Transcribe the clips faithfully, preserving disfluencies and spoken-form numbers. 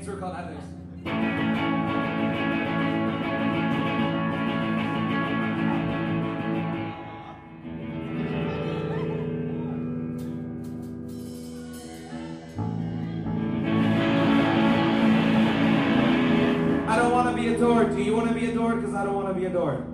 tour called Ethics. I don't want to be adored. Do you want to be adored? Because I don't want to be adored.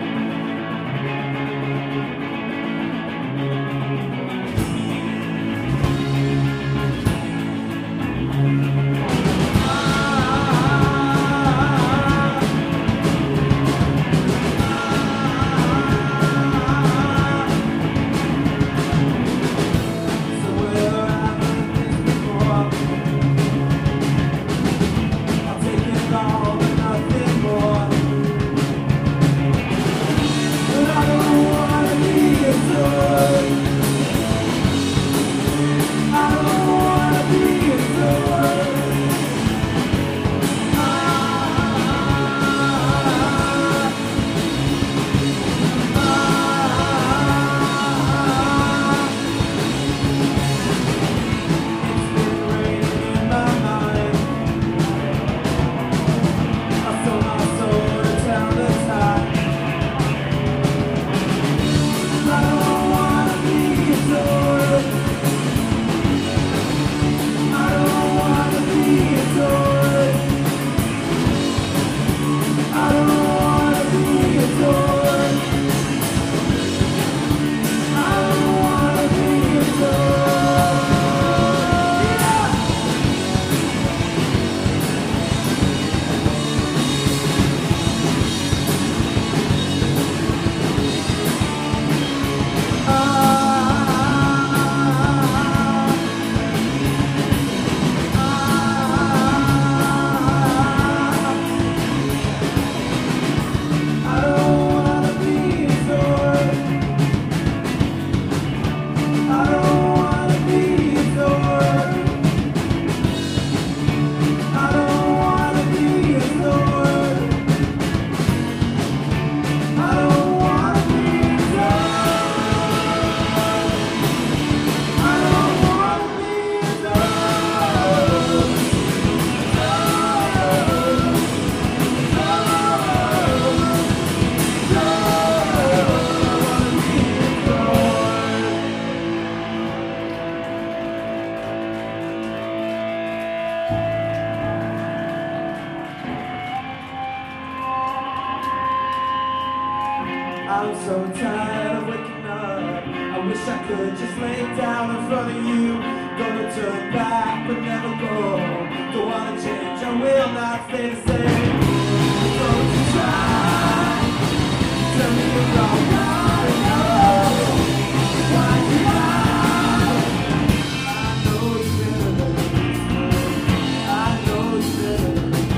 I'm so tired of waking up. I wish I could just lay down in front of you. Gonna turn back but never go. Don't wanna change, I will not stay the same. Don't you try, tell me you're wrong. I know, why you lie? I know you better than this. I know you better than this.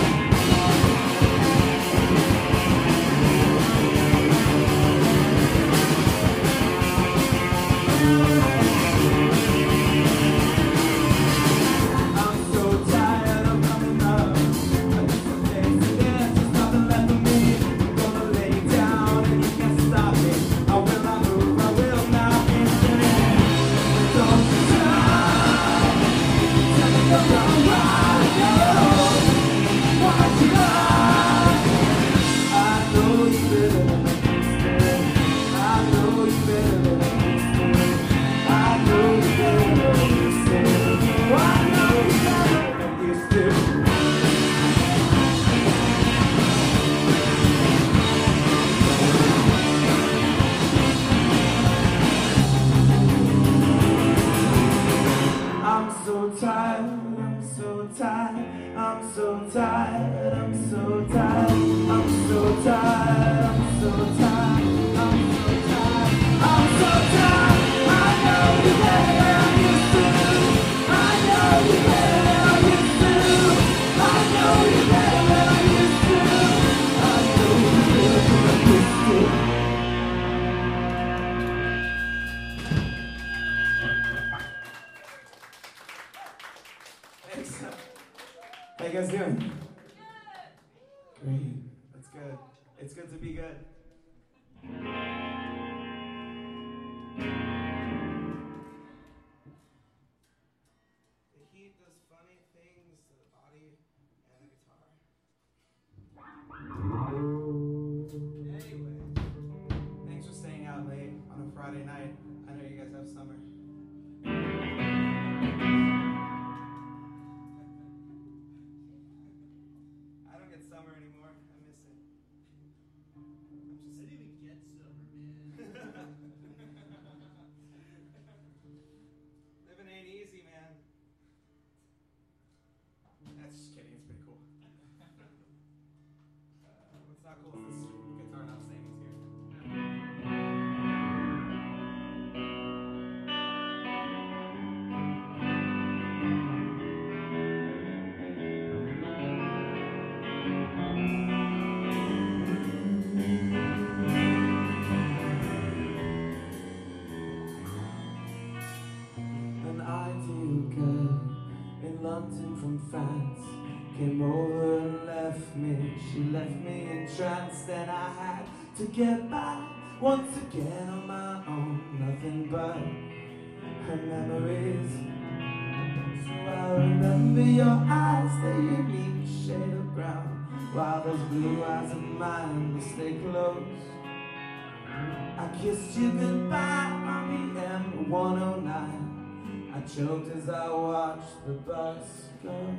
I'm so tired of coming up. I just want to dance again, there's nothing left of me. I'm gonna lay down and you can't stop me. I will not move, I will not be staying. Don't you try, tell me you're wrong, I know. Why'd you lie? I know you better than this. I know you better than this. I know you better than this. I know you better than this. I'm so tired, I'm so tired, I'm so tired, I'm so tired, I'm so tired, I'm so tired, I'm so tired, I'm so tired. I know you better than I used to. I know you better than I used to. I know you better than I used to. I know you better than I used to. Thanks. How you guys doing? Great. That's good. It's good to be good. The heat does funny things to the body and the guitar. Anyway, thanks for staying out late on a Friday night. I know you guys have summer. I don't get summer anymore. I miss it. I'm just. I didn't even get summer, man. Living ain't easy, man. That's just kidding. It's pretty cool. Uh, what's not cool is this guitar not savings here. An ideal girl in London from France came over and left me. She left me entranced, and I had to get back once again on my own. Nothing but her memories. So I remember your eyes, their unique shade of brown, while those blue eyes of mine will stay close. I kissed you goodbye on the M one oh nine. I choked as I watched the bus go.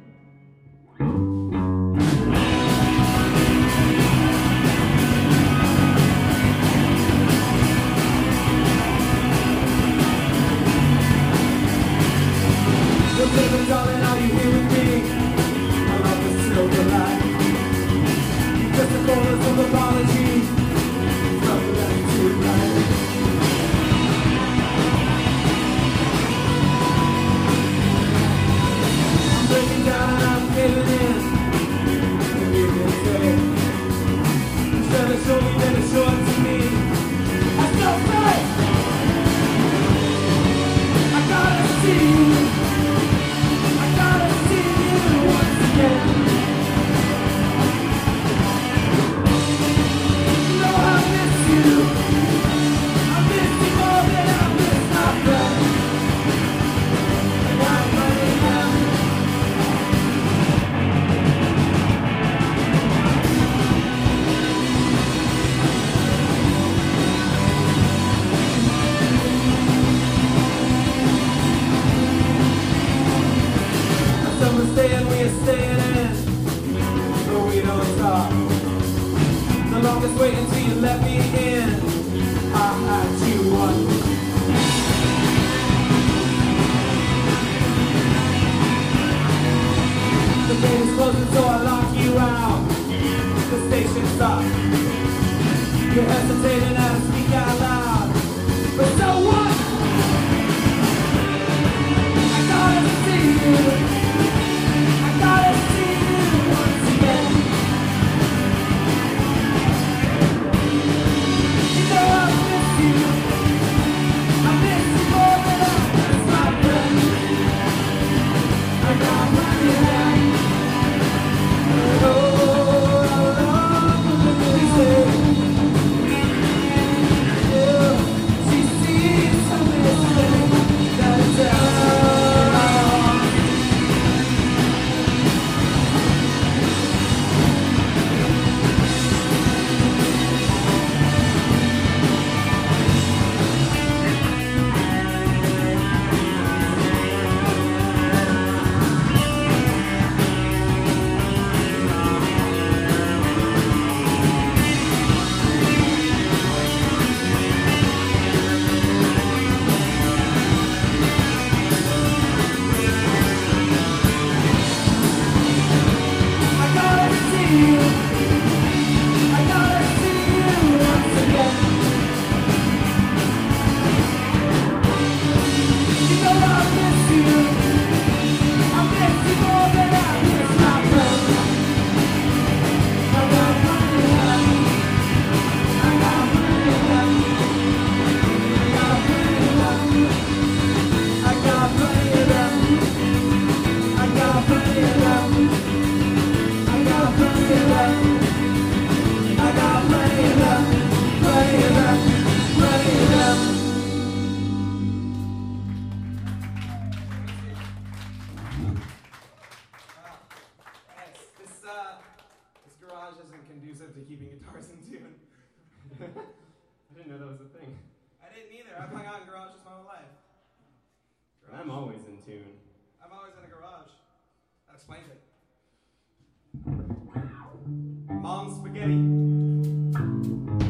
Well, baby, darling, are you here with me? Along the silver line. Just the corners of apology from left to right. I'm breaking down and I'm giving in. Maybe you can say, instead of show me, better show it to me. I still say, I gotta see you. I gotta see you once again. You know I miss you. I miss you more than I miss my friend. And I'm running out. So we're staying, we are staying in, but we don't talk. The longest wait until you let me in. I had you once. The gate is closing, so I lock you out. The station stopped. You're hesitating as I speak out loud. But so what? I gotta see you. I gotta see you once again. You know I miss you. I miss you more than I miss my friend. And I'm running out. Oh, oh, oh, oh, oh, oh, oh, oh, oh, oh, oh, oh, oh, oh, Thanks. This uh, this garage isn't conducive to keeping guitars in tune. I didn't know that was a thing. I didn't either. I've hung out in garages my whole life. Garage. I'm always in tune. I'm always in a garage. That explains it. Mom's spaghetti.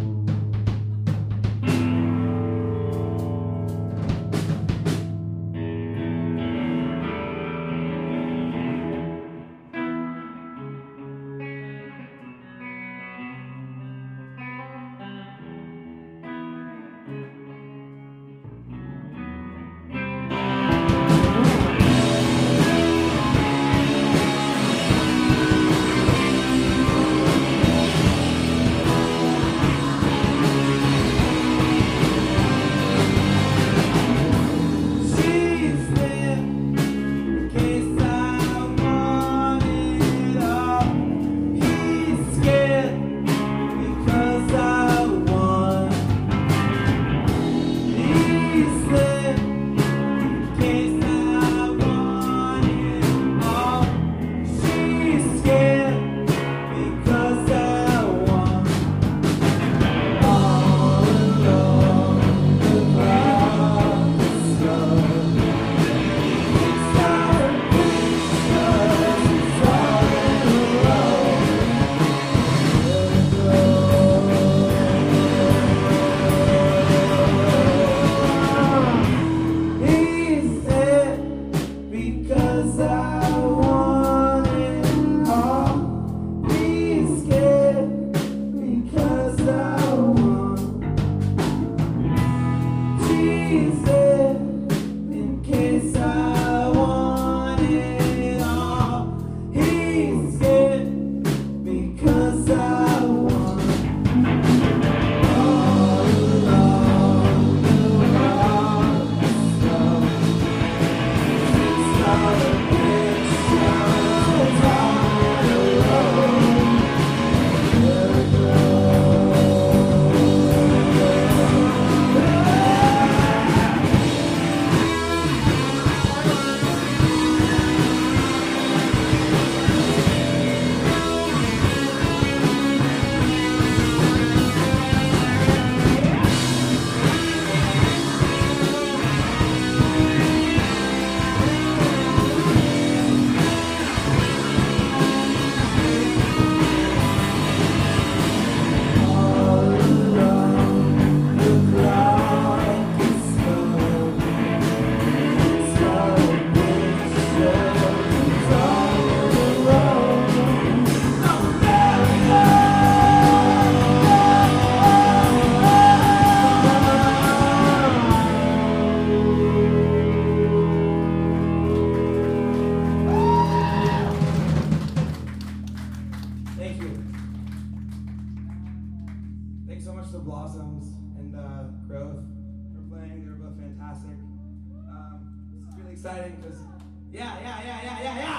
exciting because, yeah, yeah, yeah, yeah, yeah, yeah.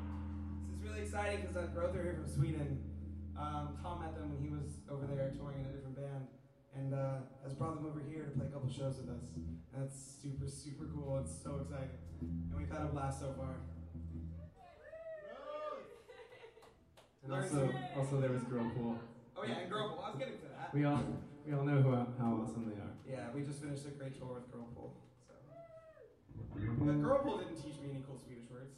This is really exciting because uh, Growth are here from Sweden. Um, Tom met them when he was over there touring in a different band, and uh, has brought them over here to play a couple shows with us. And that's super, super cool. It's so exciting, and we've had a blast so far. And also, also there was Girl Pool. Oh yeah, and Girl Pool. I was getting to that. We all, we all know who, how awesome they are. Yeah, we just finished a great tour with Girl Pool. So, but Girl Pool didn't teach me any cool Swedish words.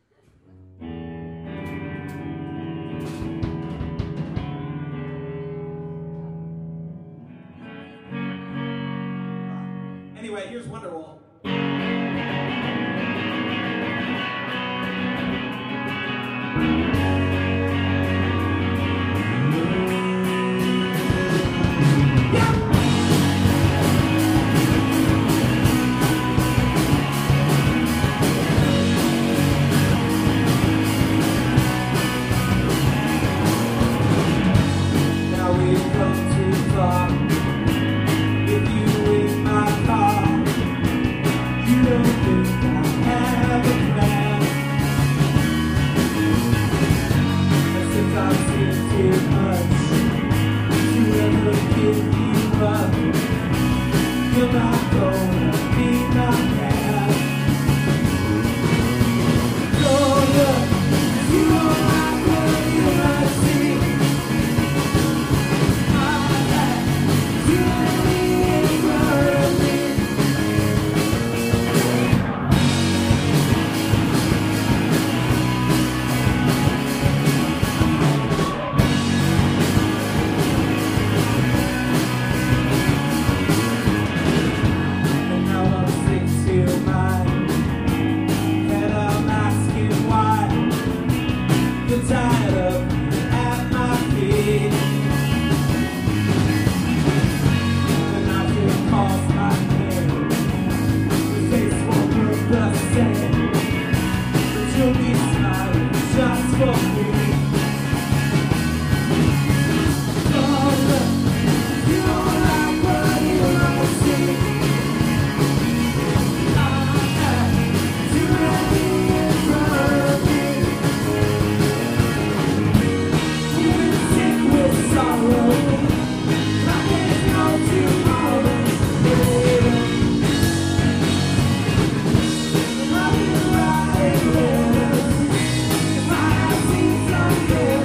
Uh, anyway, here's Wonderwall. for me. Don't look, you don't like what you wanna see. I have too many in front of me. You've been sick with sorrow, like there's no tomorrow, baby. I've been writing letters, if I had seen something.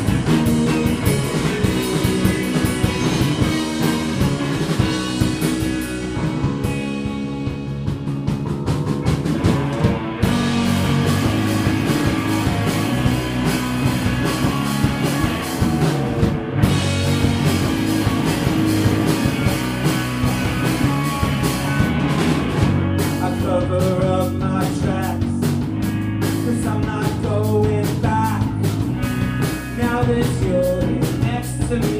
I cover up my tracks, 'cause I'm not going back. Now that you're here next to me,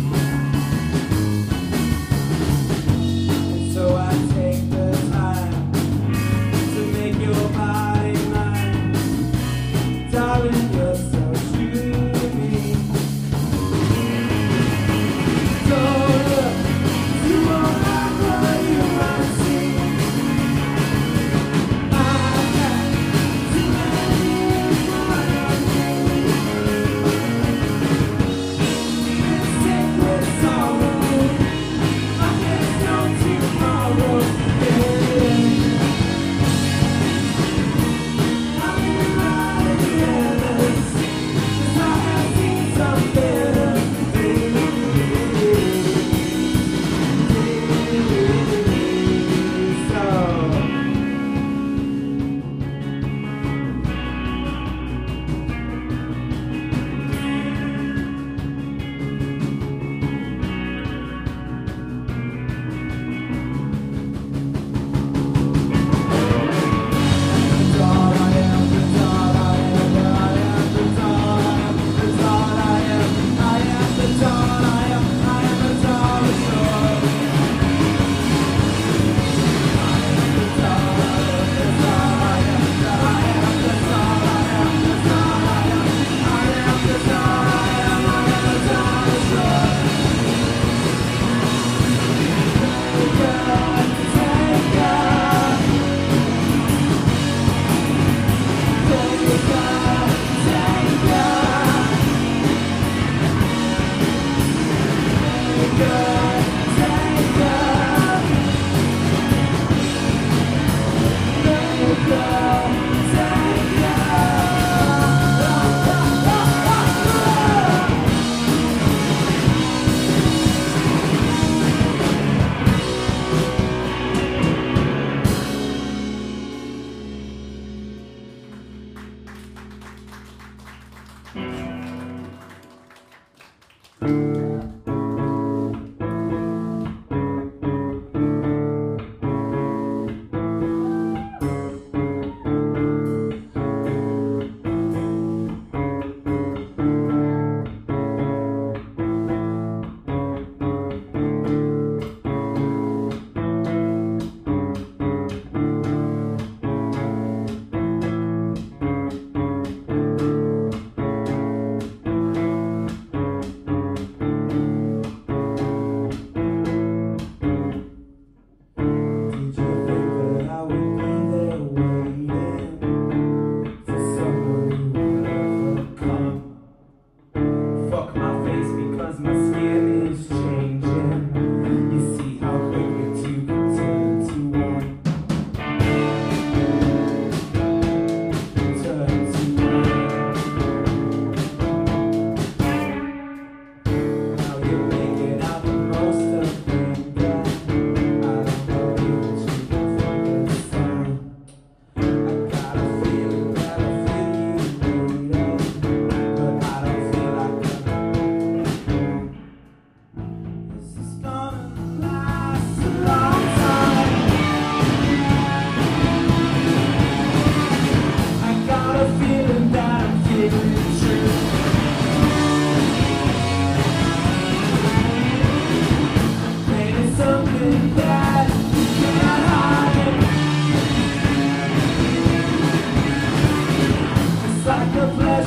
and so I take the time to make your body mine. Darling, you're so true to me. Don't look, you won't like what you wanna see.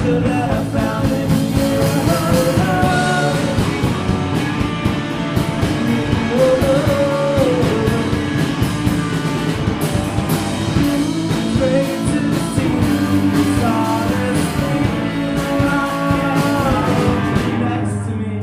pleasure that I found in you. Great to see this honestly next to me.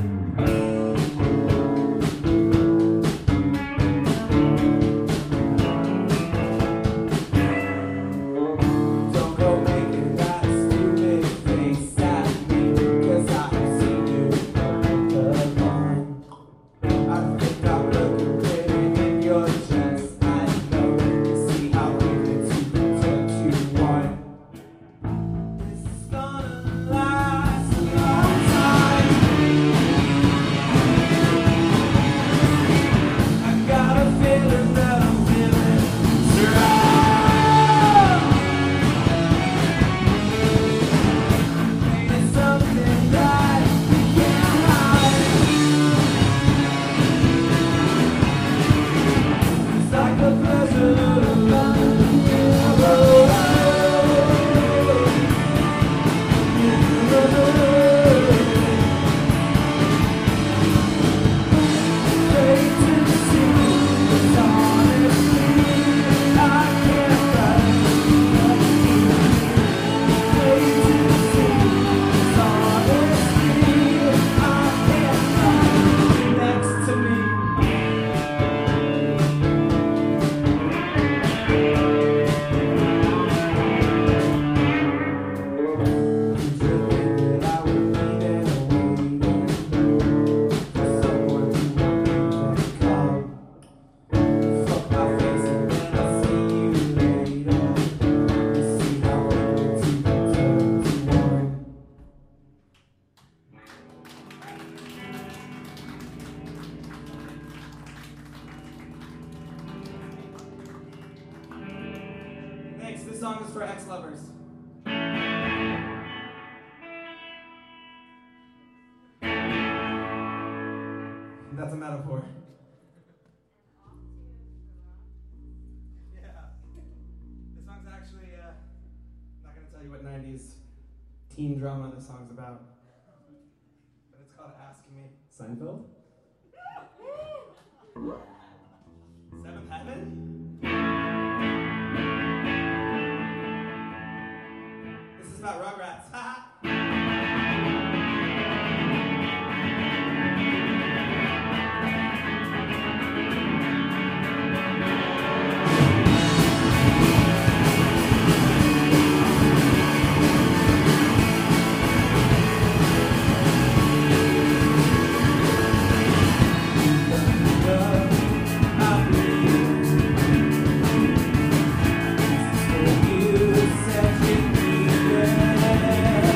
Don't go making that stupid face at me, 'cause I have seen you from the line. I think I'm looking pretty in your chest. I know you see how quickly two turn to one. This is gonna last a long time. I got a feeling that I'm feeling strong. Pain is something that you can't hide. It's like a pleasure to find you. Great to see this honestly I can't fight. Great to see this honestly I can't fight next to me. That I would need and waiting for someone who won't even come. Fuck my face and then I'll see you later. You see how quickly two can turn to one. Thanks. This song is for ex-lovers. That's a metaphor. Yeah. This song's actually, uh, I'm not going to tell you what nineties teen drama this song's about. But it's called Ask Me. Seinfeld? Seventh Heaven? This is about Rugrats. Haha. I breathe. You said you needed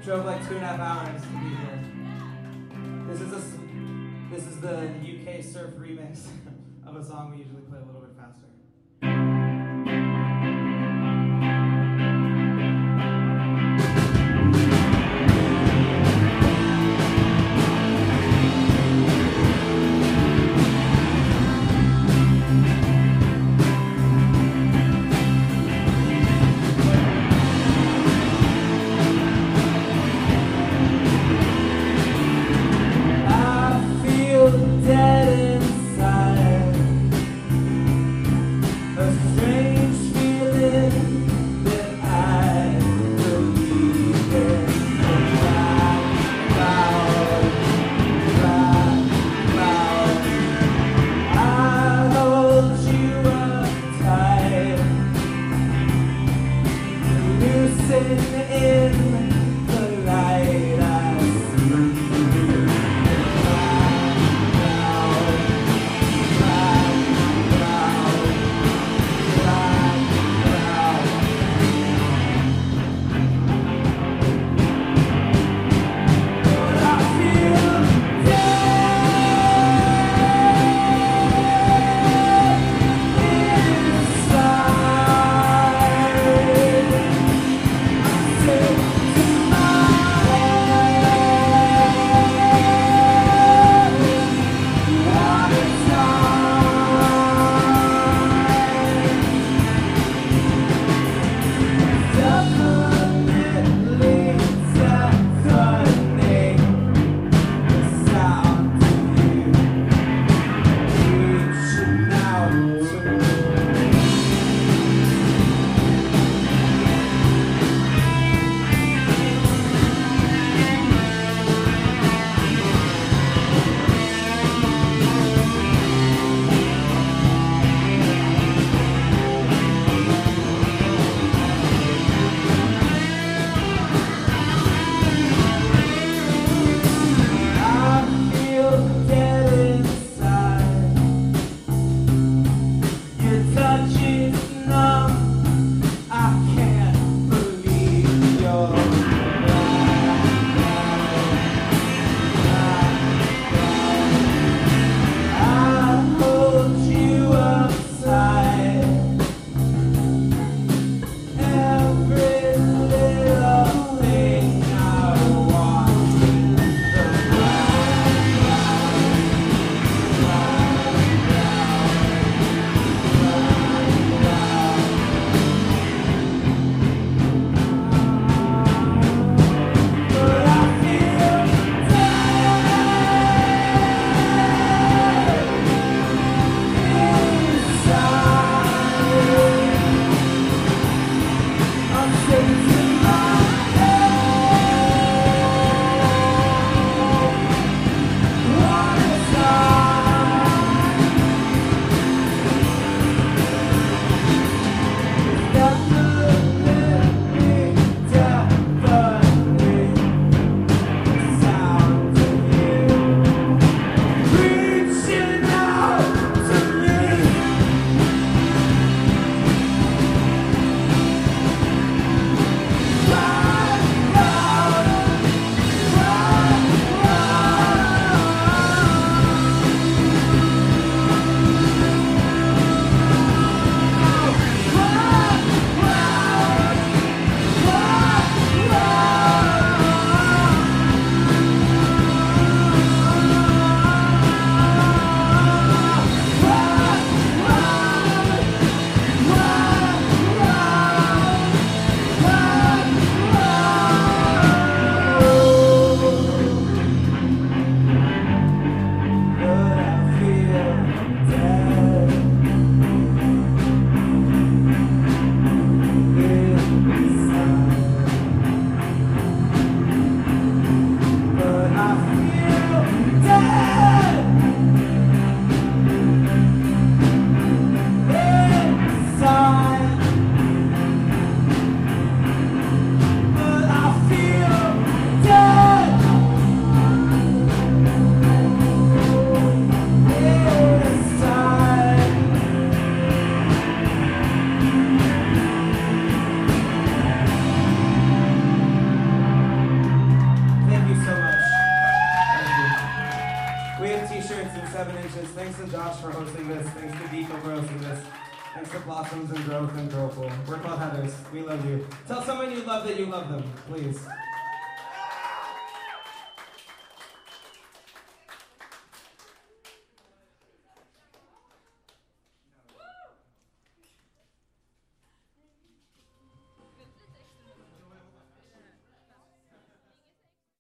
drove like two and a half hours to be here. This is a, s- this is the U K surf remix of a song we usually play a little bit faster. I feel dead inside. growth in this. Thanks to Blossoms and Growth and Growful. We're called Heathers. We love you. Tell someone you love that you love them, please.